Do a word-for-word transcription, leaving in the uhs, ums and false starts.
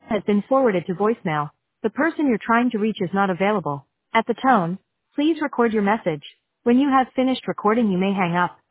has been forwarded to voicemail. The person you're trying to reach is not available. At the tone, please record your message. When you have finished recording, you may hang up.